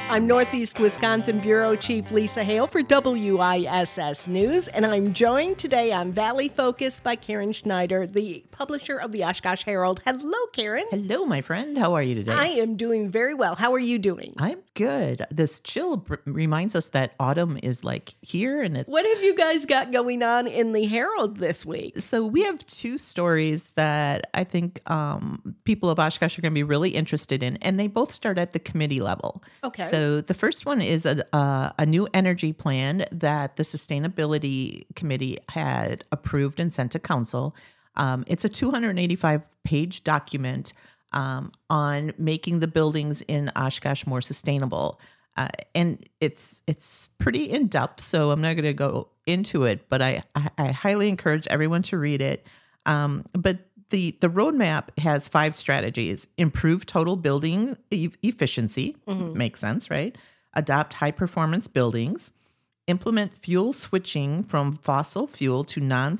I'm Northeast Wisconsin Bureau Chief Lisa Hale for WISS News, and I'm joined today on Valley Focus by Karen Schneider, the publisher of the Oshkosh Herald. Hello, Karen. Hello, my friend. How are you today? I am doing very well. How are you doing? I'm good. This chill reminds us that autumn is here, and it's. What have you guys got going on in the Herald this week? So we have two stories that I think people of Oshkosh are going to be really interested in, and they both start at the committee level. Okay. So the first one is a new energy plan that the Sustainability Committee had approved and sent to Council. It's a 285-page document on making the buildings in Oshkosh more sustainable. And it's pretty in-depth, so I'm not going to go into it, but I highly encourage everyone to read it. But the roadmap has 5 strategies: improve total building efficiency, makes sense, right? Adopt high-performance buildings, implement fuel switching from fossil fuel to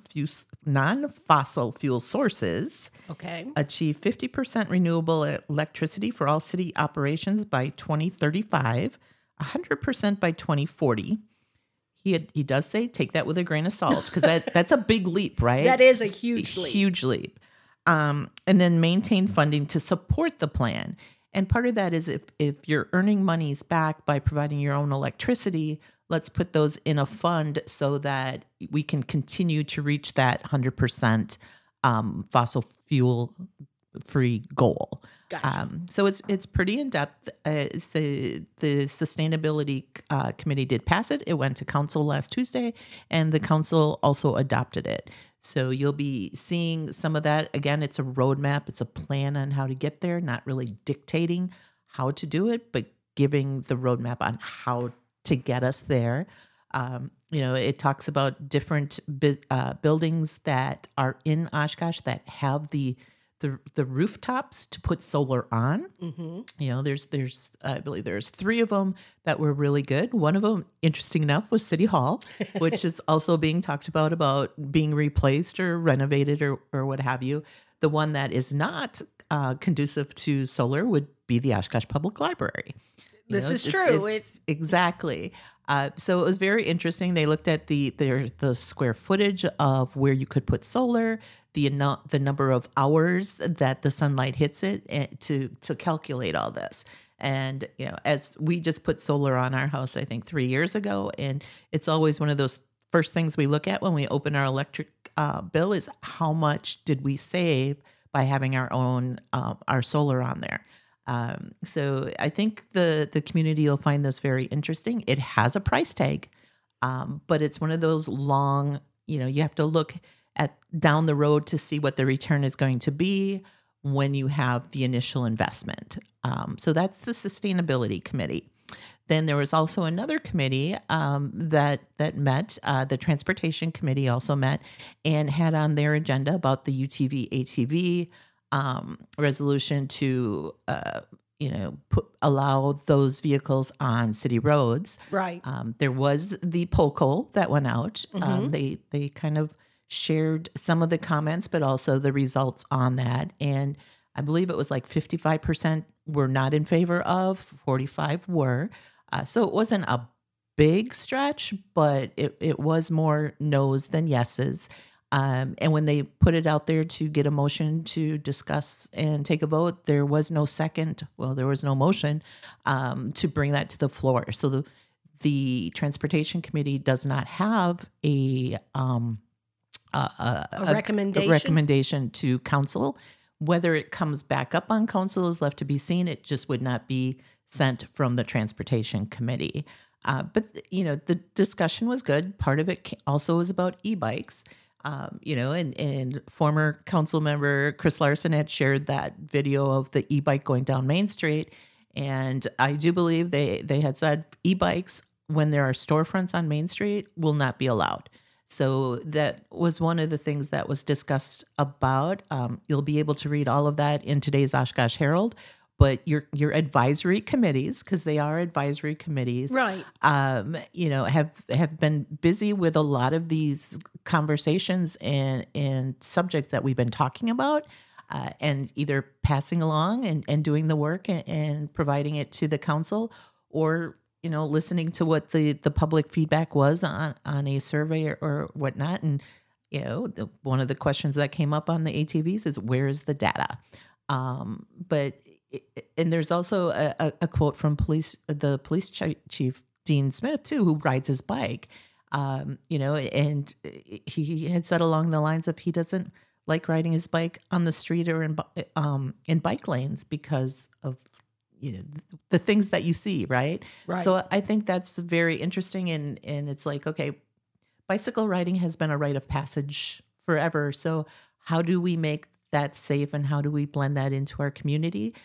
non-fossil fuel sources. Okay. Achieve 50% renewable electricity for all city operations by 2035, 100% by 2040. He does say take that with a grain of salt, because that's a big leap, right? That is a huge leap. Huge leap. And then maintain funding to support the plan. And part of that is if you're earning monies back by providing your own electricity, let's put those in a fund so that we can continue to reach that 100% fossil fuel free goal. Gotcha. So it's pretty in depth. So the Sustainability Committee did pass it. It went to Council last Tuesday, and the Council also adopted it. So you'll be seeing some of that. Again, it's a roadmap. It's a plan on how to get there, not really dictating how to do it, but giving the roadmap on how to get us there. It talks about different buildings that are in Oshkosh that have the rooftops to put solar on. Mm-hmm. There's I believe there's 3 of them that were really good. One of them, interesting enough, was City Hall, which is also being talked about being replaced or renovated or what have you. The one that is not conducive to solar would be the Oshkosh Public Library. This is true. It's exactly. So it was very interesting. They looked at the square footage of where you could put solar, the number of hours that the sunlight hits it, and to calculate all this. And as we just put solar on our house, I think 3 years ago, and it's always one of those first things we look at when we open our electric bill is how much did we save by having our own our solar on there. So I think the community will find this very interesting. It has a price tag, but it's one of those long, you have to look at down the road to see what the return is going to be when you have the initial investment. So that's the Sustainability Committee. Then there was also another committee that met. The Transportation Committee also met and had on their agenda about the UTV ATV resolution to allow those vehicles on city roads. Right. There was the poll that went out. Mm-hmm. They kind of shared some of the comments, but also the results on that. And I believe it was 55% were not in favor of, 45 were. So it wasn't a big stretch, but it was more no's than yeses. And when they put it out there to get a motion to discuss and take a vote, there was no there was no motion to bring that to the floor. So the Transportation Committee does not have a recommendation to Council. Whether it comes back up on Council is left to be seen. It just would not be sent from the Transportation Committee. But the discussion was good. Part of it also was about e-bikes. And former council member Chris Larson had shared that video of the e-bike going down Main Street. And I do believe they had said e-bikes, when there are storefronts on Main Street, will not be allowed. So that was one of the things that was discussed about. You'll be able to read all of that in today's Oshkosh Herald. But your advisory committees, because they are advisory committees, right? Have been busy with a lot of these conversations and subjects that we've been talking about, and either passing along and doing the work and providing it to the council, or listening to what the public feedback was on a survey or whatnot. And one of the questions that came up on the ATVs is, where is the data? And there's also a quote from the police chief Dean Smith too, who rides his bike. And he had said along the lines of, he doesn't like riding his bike on the street or in bike lanes because of the things that you see, right? So I think that's very interesting, and it's like, okay, bicycle riding has been a rite of passage forever. So how do we make that safe, and how do we blend that into our community?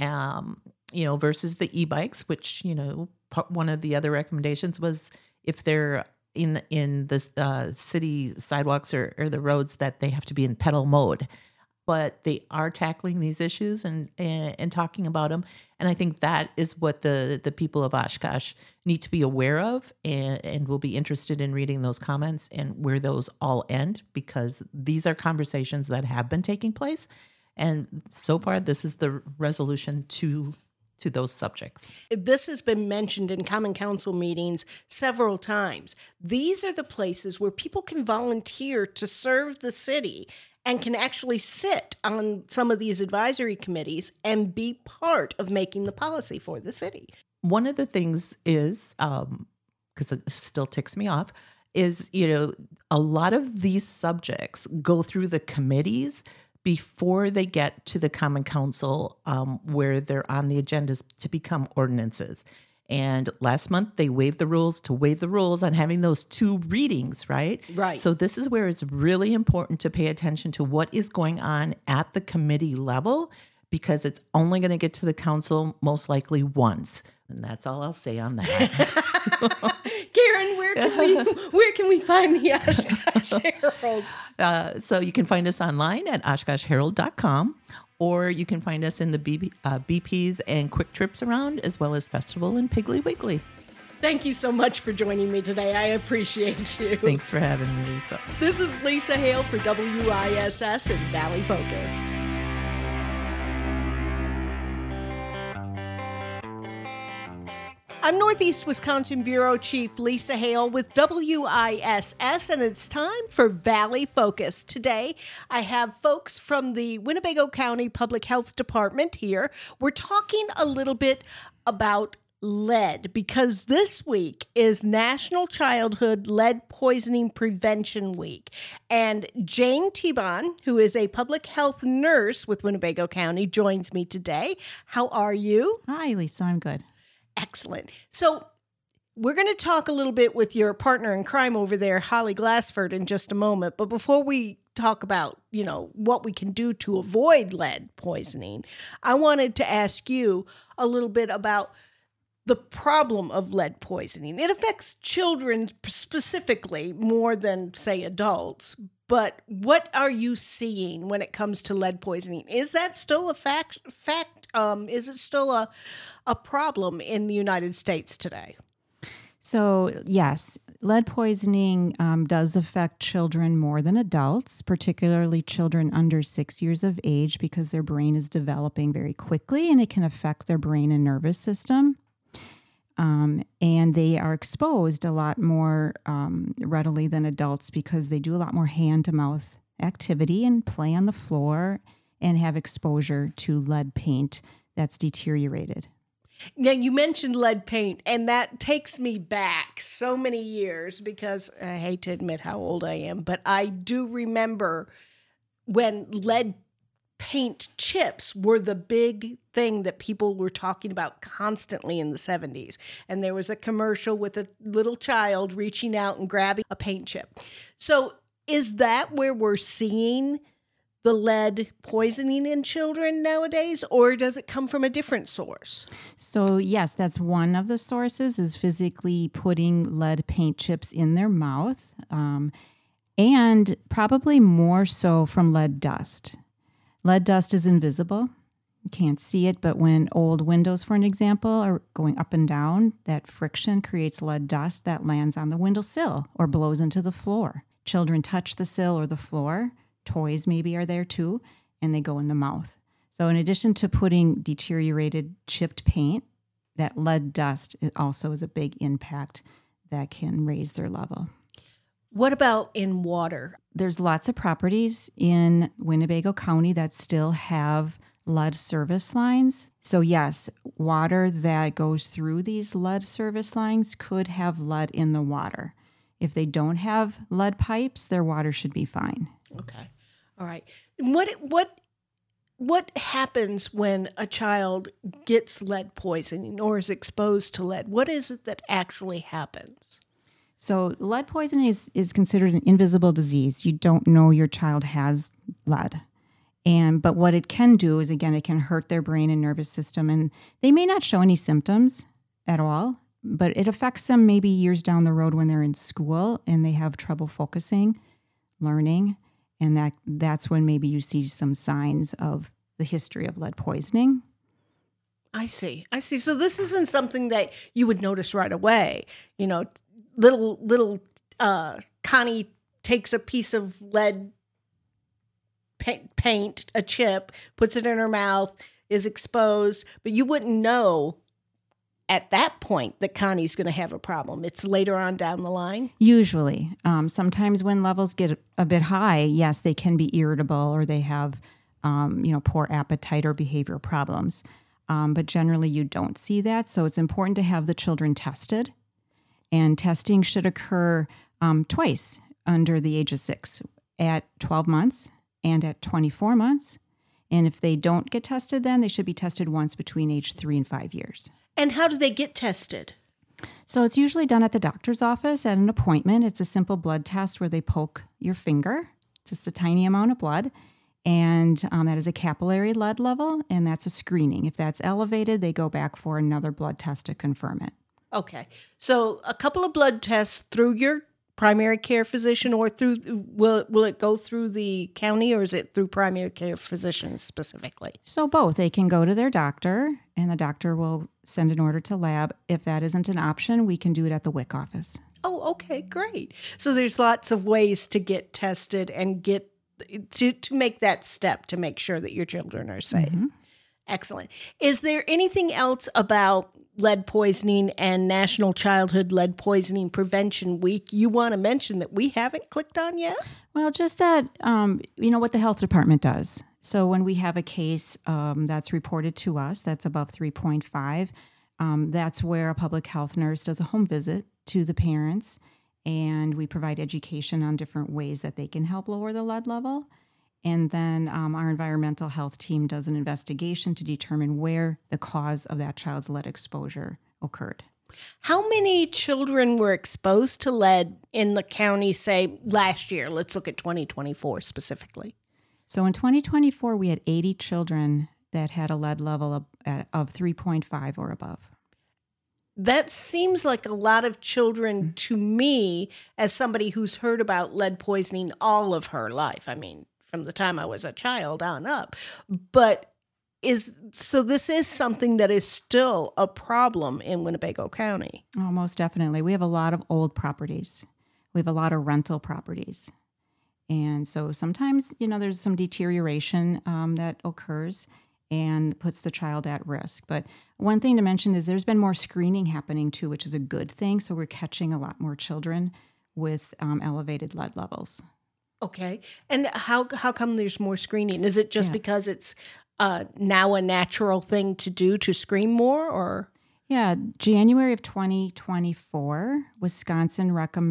Versus the e-bikes, which one of the other recommendations was, if they're in the city sidewalks or the roads, that they have to be in pedal mode. But they are tackling these issues and talking about them. And I think that is what the people of Oshkosh need to be aware of, and will be interested in reading those comments and where those all end, because these are conversations that have been taking place. And so far, this is the resolution to those subjects. This has been mentioned in Common Council meetings several times. These are the places where people can volunteer to serve the city and can actually sit on some of these advisory committees and be part of making the policy for the city. One of the things is, because it still ticks me off, is, a lot of these subjects go through the committees before they get to the Common Council, where they're on the agendas to become ordinances. And last month, they waived the rules on having those 2 readings, right? Right. So this is where it's really important to pay attention to what is going on at the committee level, because it's only going to get to the council most likely once. And that's all I'll say on that. Karen, where can we find the Oshkosh Herald? So you can find us online at OshkoshHerald.com, or you can find us in the BPs and Quick Trips around, as well as Festival and Piggly Wiggly. Thank you so much for joining me today. I appreciate you. Thanks for having me, Lisa. This is Lisa Hale for WISS and Valley Focus. I'm Northeast Wisconsin Bureau Chief Lisa Hale with WISS, and it's time for Valley Focus. Today, I have folks from the Winnebago County Public Health Department here. We're talking a little bit about lead, because this week is National Childhood Lead Poisoning Prevention Week. And Jane Tebon, who is a public health nurse with Winnebago County, joins me today. How are you? Hi, Lisa. I'm good. Excellent. So we're going to talk a little bit with your partner in crime over there, Holly Glassford, in just a moment. But before we talk about, what we can do to avoid lead poisoning, I wanted to ask you a little bit about the problem of lead poisoning. It affects children specifically more than, say, adults. But what are you seeing when it comes to lead poisoning? Is that still a fact? Is it still a problem in the United States today? So, yes, lead poisoning does affect children more than adults, particularly children under 6 years of age, because their brain is developing very quickly and it can affect their brain and nervous system. And they are exposed a lot more readily than adults, because they do a lot more hand-to-mouth activity and play on the floor and have exposure to lead paint that's deteriorated. Now, you mentioned lead paint, and that takes me back so many years, because I hate to admit how old I am, but I do remember when lead paint chips were the big thing that people were talking about constantly in the 70s. And there was a commercial with a little child reaching out and grabbing a paint chip. So is that where we're seeing the lead poisoning in children nowadays, or does it come from a different source? So yes, that's one of the sources, is physically putting lead paint chips in their mouth, and probably more so from lead dust. Lead dust is invisible. You can't see it, but when old windows, for an example, are going up and down, that friction creates lead dust that lands on the windowsill or blows into the floor. Children touch the sill or the floor. Toys maybe are there too, and they go in the mouth. So in addition to putting deteriorated chipped paint that lead dust also is a big impact that can raise their level. What about in water? There's lots of properties in Winnebago County that still have lead service lines. So yes, water that goes through these lead service lines could have lead in the water. If they don't have lead pipes, their water should be fine. Okay. All right. What happens when a child gets lead poisoning or is exposed to lead? What is it that actually happens? So lead poisoning is considered an invisible disease. You don't know your child has lead. But what it can do is, again, it can hurt their brain and nervous system. And they may not show any symptoms at all, but it affects them maybe years down the road when they're in school and they have trouble focusing, learning. And that's when maybe you see some signs of the history of lead poisoning. I see. So this isn't something that you would notice right away. You know, little Connie takes a piece of lead paint, a chip, puts it in her mouth, is exposed, but you wouldn't know at that point that Connie's going to have a problem. It's later on down the line? Usually. Sometimes when levels get a bit high, yes, they can be irritable or they have, poor appetite or behavior problems. But generally you don't see that. So it's important to have the children tested. And testing should occur twice under the age of 6, at 12 months and at 24 months. And if they don't get tested, then they should be tested once between age 3 and 5 years. And how do they get tested? So it's usually done at the doctor's office at an appointment. It's a simple blood test where they poke your finger, just a tiny amount of blood. And that is a capillary lead level, and that's a screening. If that's elevated, they go back for another blood test to confirm it. Okay. So a couple of blood tests through your primary care physician, or through, will it go through the county, or is it through primary care physicians specifically? So both. They can go to their doctor, and the doctor will send an order to lab. If that isn't an option, we can do it at the WIC office. Oh, okay, great. So there's lots of ways to get tested and get to make that step to make sure that your children are safe. Mm-hmm. Excellent. Is there anything else about lead poisoning and National Childhood Lead Poisoning Prevention Week you want to mention that we haven't clicked on yet? Well, just that, what the health department does. So when we have a case that's reported to us that's above 3.5, that's where a public health nurse does a home visit to the parents, and we provide education on different ways that they can help lower the lead level. And then our environmental health team does an investigation to determine where the cause of that child's lead exposure occurred. How many children were exposed to lead in the county, say, last year? Let's look at 2024 specifically. So in 2024, we had 80 children that had a lead level of 3.5 or above. That seems like a lot of children to me, as somebody who's heard about lead poisoning all of her life. I mean, from the time I was a child on up. But this is something that is still a problem in Winnebago County. Oh, most definitely. We have a lot of old properties. We have a lot of rental properties. And so sometimes, there's some deterioration that occurs and puts the child at risk. But one thing to mention is there's been more screening happening too, which is a good thing. So we're catching a lot more children with elevated lead levels. Okay. And how come there's more screening? Is it just because it's now a natural thing to do to screen more, or? Yeah, January of 2024, Wisconsin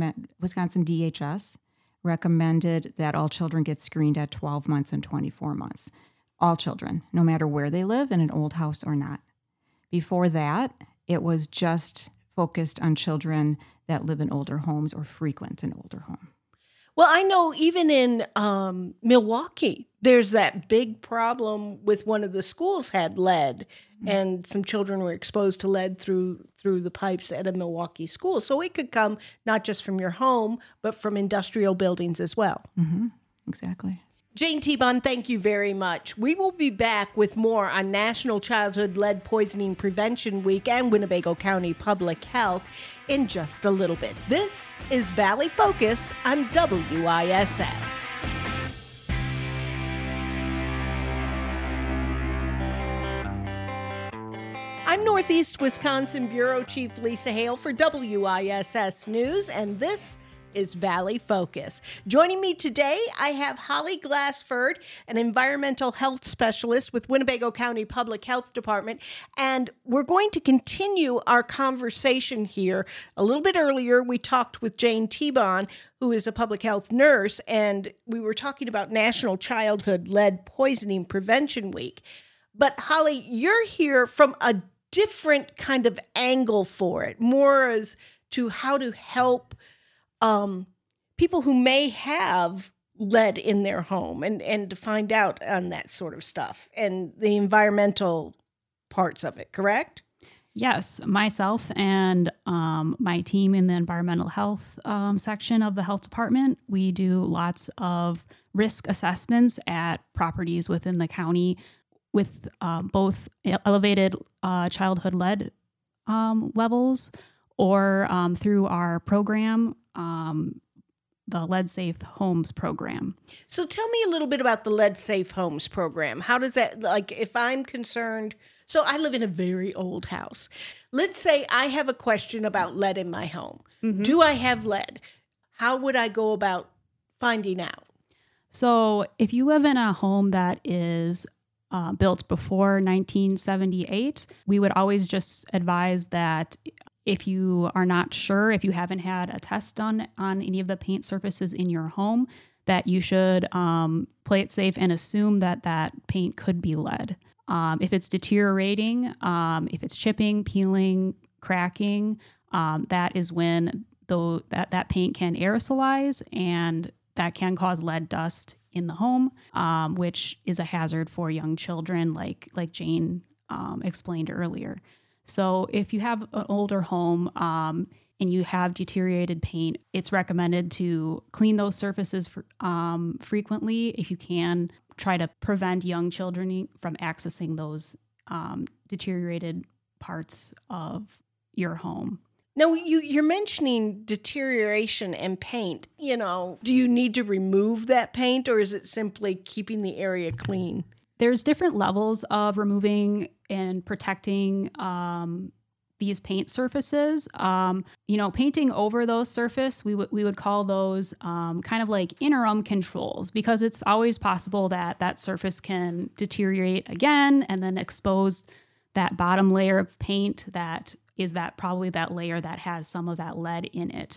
DHS recommended that all children get screened at 12 months and 24 months. All children, no matter where they live, in an old house or not. Before that, it was just focused on children that live in older homes or frequent an older home. Well, I know even in Milwaukee, there's that big problem with one of the schools had lead, and some children were exposed to lead through the pipes at a Milwaukee school. So it could come not just from your home, but from industrial buildings as well. Mm-hmm. Exactly. Jane Tebon, thank you very much. We will be back with more on National Childhood Lead Poisoning Prevention Week and Winnebago County Public Health in just a little bit. This is Valley Focus on WISS. I'm Northeast Wisconsin Bureau Chief Lisa Hale for WISS News, and this is Valley Focus. Joining me today, I have Holly Glassford, an environmental health specialist with Winnebago County Public Health Department, and we're going to continue our conversation here. A little bit earlier, we talked with Jane Tebon, who is a public health nurse, and we were talking about National Childhood Lead Poisoning Prevention Week. But Holly, you're here from a different kind of angle for it, more as to how to help people who may have lead in their home and to find out on that sort of stuff and the environmental parts of it, correct? Yes, myself and my team in the environmental health section of the health department, we do lots of risk assessments at properties within the county with both elevated childhood lead levels or through our program, the Lead Safe Homes program. So tell me a little bit about the Lead Safe Homes program. How does that, like, if I'm concerned, so I live in a very old house. Let's say I have a question about lead in my home. Mm-hmm. Do I have lead? How would I go about finding out? So if you live in a home that is built before 1978, we would always just advise that if you are not sure, if you haven't had a test done on any of the paint surfaces in your home, that you should play it safe and assume that that paint could be lead. If it's deteriorating, if it's chipping, peeling, cracking, that is when that paint can aerosolize, and that can cause lead dust in the home, which is a hazard for young children, like Jane explained earlier. So if you have an older home and you have deteriorated paint, it's recommended to clean those surfaces frequently. If you can, try to prevent young children from accessing those deteriorated parts of your home. Now, you're mentioning deterioration in paint. Do you need to remove that paint, or is it simply keeping the area clean? There's different levels of removing and protecting these paint surfaces. Painting over those surface, we would call those kind of like interim controls, because it's always possible that that surface can deteriorate again and then expose that bottom layer of paint that is probably that layer that has some of that lead in it.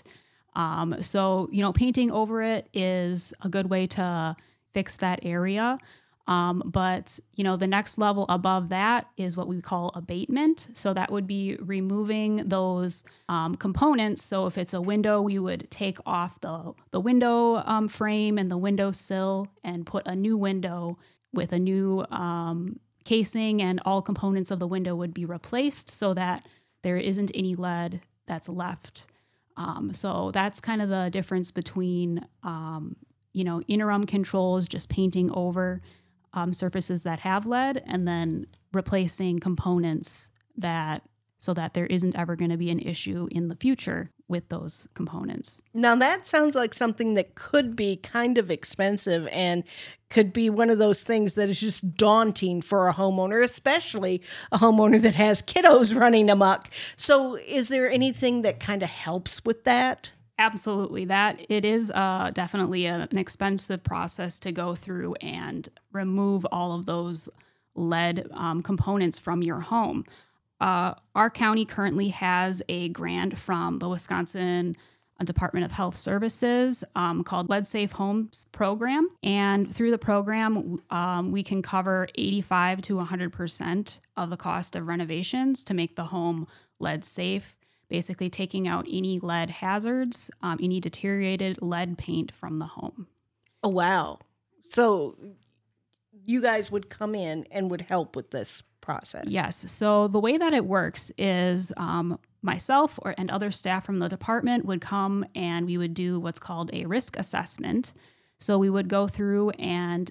So painting over it is a good way to fix that area. But the next level above that is what we call abatement. So that would be removing those components. So if it's a window, we would take off the window frame and the window sill and put a new window with a new casing, and all components of the window would be replaced so that there isn't any lead that's left. So that's kind of the difference between, interim controls, just painting over surfaces that have lead, and then replacing components so that there isn't ever going to be an issue in the future with those components. Now that sounds like something that could be kind of expensive and could be one of those things that is just daunting for a homeowner, especially a homeowner that has kiddos running amok. So is there anything that kind of helps with that? Absolutely. That it is definitely an expensive process to go through and remove all of those lead components from your home. Our county currently has a grant from the Wisconsin Department of Health Services called Lead Safe Homes program. And through the program, we can cover 85 to 100% of the cost of renovations to make the home lead safe, basically taking out any lead hazards, any deteriorated lead paint from the home. Oh, wow. So you guys would come in and would help with this process? Yes. So the way that it works is myself and other staff from the department would come and we would do what's called a risk assessment. So we would go through and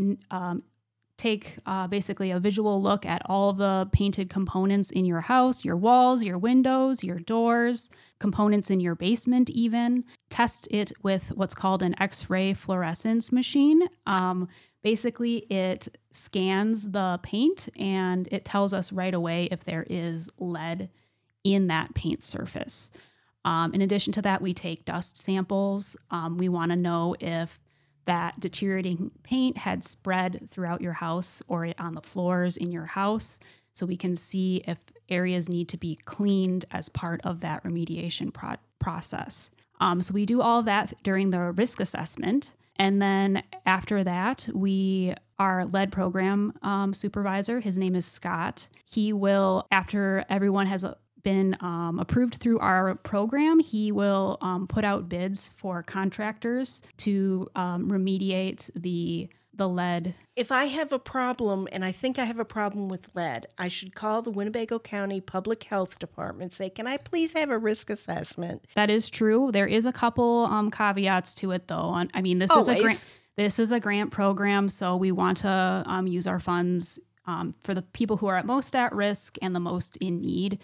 take basically a visual look at all the painted components in your house, your walls, your windows, your doors, components in your basement even. test it with what's called an X-ray fluorescence machine. Basically, it scans the paint and it tells us right away if there is lead in that paint surface. In addition to that, we take dust samples. We want to know if that deteriorating paint had spread throughout your house or on the floors in your house, so we can see if areas need to be cleaned as part of that remediation process. So we do all of that during the risk assessment. And then after that, our lead program supervisor, his name is Scott. He will, after everyone has been approved through our program, he will put out bids for contractors to remediate the lead. If I have a problem, and I think I have a problem with lead, I should call the Winnebago County Public Health Department, say, can I please have a risk assessment? That is true. There is a couple caveats to it, though. I mean, this is a grant program, so we want to use our funds for the people who are most at risk and the most in need.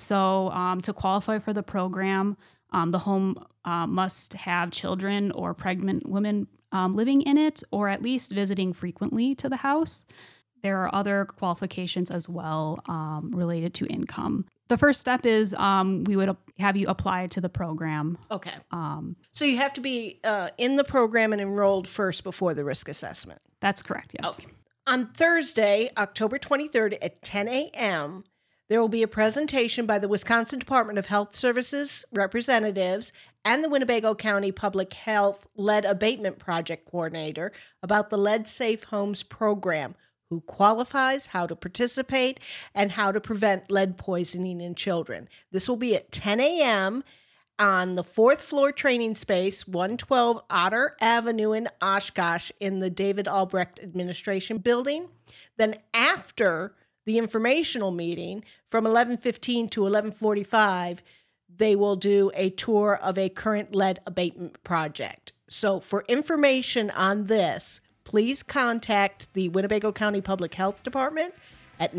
So to qualify for the program, the home must have children or pregnant women living in it, or at least visiting frequently to the house. There are other qualifications as well related to income. The first step is we would have you apply to the program. Okay. So you have to be in the program and enrolled first before the risk assessment. That's correct, yes. Okay. On Thursday, October 23rd at 10 a.m., there will be a presentation by the Wisconsin Department of Health Services representatives and the Winnebago County Public Health Lead Abatement Project Coordinator about the Lead Safe Homes program, who qualifies, how to participate, and how to prevent lead poisoning in children. This will be at 10 a.m. on the 4th floor training space, 112 Otter Avenue in Oshkosh in the David Albrecht Administration Building. Then after the informational meeting from 11:15 to 11:45, they will do a tour of a current lead abatement project. So for information on this, please contact the Winnebago County Public Health Department at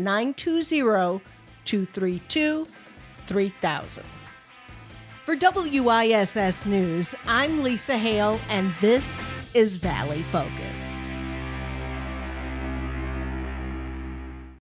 920-232-3000. For WISS News, I'm Lisa Hale, and this is Valley Focus.